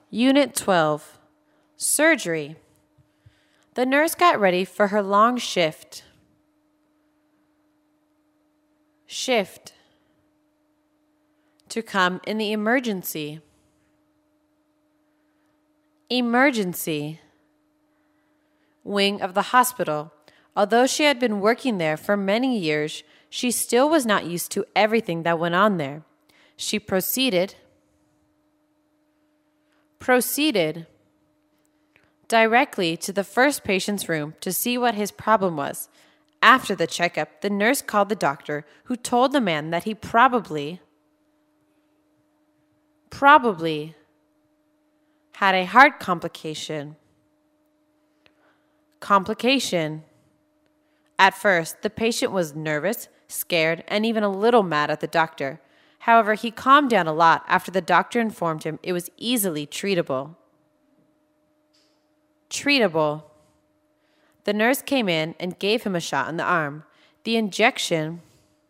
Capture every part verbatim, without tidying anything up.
Unit twelve. Surgery. The nurse got ready for her long shift. Shift. To come in the emergency. Emergency. Wing of the hospital. Although she had been working there for many years, she still was not used to everything that went on there. She proceeded proceeded directly to the first patient's room to see what his problem was. After the checkup, the nurse called the doctor, who told the man that he probably probably had a heart complication. Complication. At first, the patient was nervous, scared, and even a little mad at the doctor. However, he calmed down a lot after the doctor informed him it was easily treatable. Treatable. The nurse came in and gave him a shot in the arm. The injection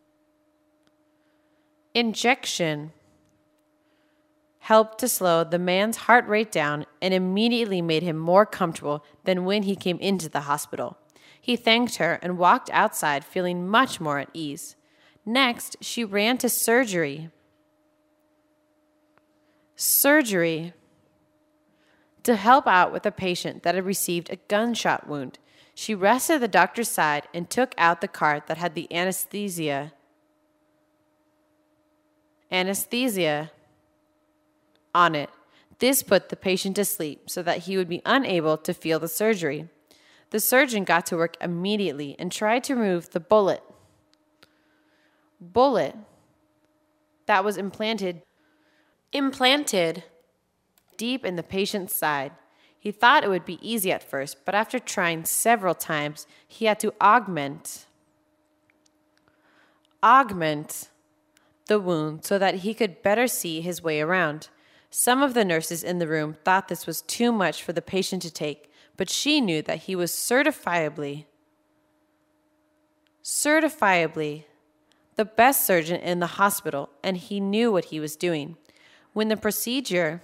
injection helped to slow the man's heart rate down and immediately made him more comfortable than when he came into the hospital. He thanked her and walked outside feeling much more at ease. Next, she ran to surgery. Surgery. To help out with a patient that had received a gunshot wound, she rested at the doctor's side and took out the card that had the anesthesia. Anesthesia on it. This put the patient to sleep so that he would be unable to feel the surgery. The surgeon got to work immediately and tried to remove the bullet. Bullet that was implanted implanted deep in the patient's side. He thought it would be easy at first, but after trying several times, he had to augment augment the wound so that he could better see his way around. Some of the nurses in the room thought this was too much for the patient to take, but she knew that he was certifiably certifiably the best surgeon in the hospital, and he knew what he was doing. When the procedure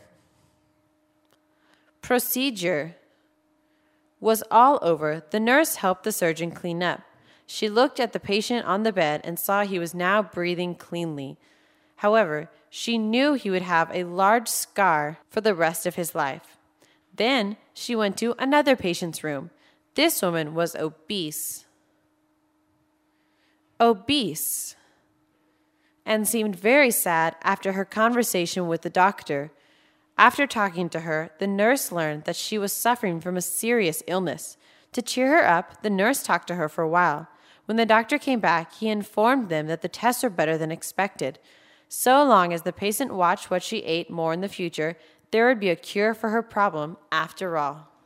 procedure was all over, the nurse helped the surgeon clean up. She looked at the patient on the bed and saw he was now breathing cleanly. However, she knew he would have a large scar for the rest of his life. Then she went to another patient's room. This woman was obese. Obese. And seemed very sad after her conversation with the doctor. After talking to her, the nurse learned that she was suffering from a serious illness. To cheer her up, the nurse talked to her for a while. When the doctor came back, he informed them that the tests were better than expected. So long as the patient watched what she ate more in the future, there would be a cure for her problem after all.